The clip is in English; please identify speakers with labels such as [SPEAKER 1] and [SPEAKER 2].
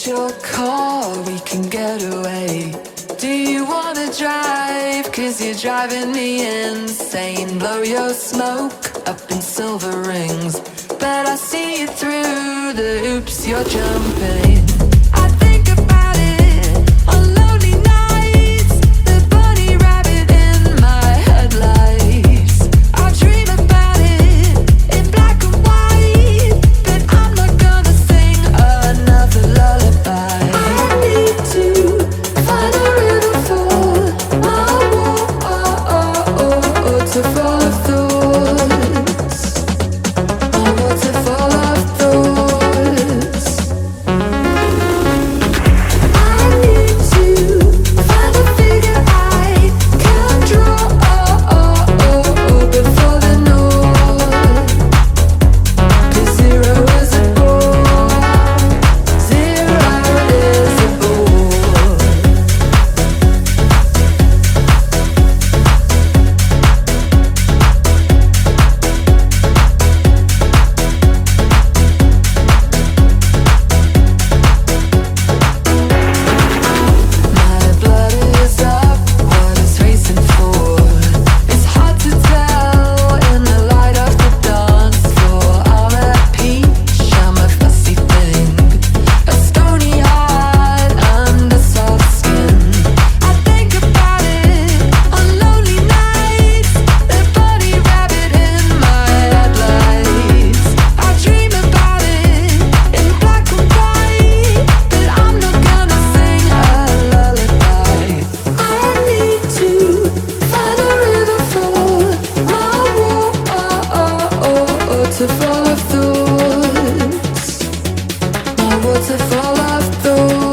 [SPEAKER 1] your car, we can get away. Do you wanna drive? Cause you're driving me insane. Blow your smoke up in silver rings, but I see you through the hoops you're jumping. I think about it on lonely nights, the bunny rabbit in my headlights. I dream about it in black and white, but I'm not gonna sing another lullaby. I need to find a river for my water to fall of thoughts, my waterfall of thoughts. I need to find a figure I can draw before the north. 'Cause zero is a bore, zero is a bore. My blood is up, what is racing for? It's hard to tell in the light of the dance floor. I'm a peach, I'm a fussy thing, a stony heart under soft skin. I think about it on lonely nights, the bunny rabbit in my headlights. I dream about it in black and white, but I'm not gonna sing a lullaby. I need to find a river for my waterfall of thoughts, my waterfall of thoughts.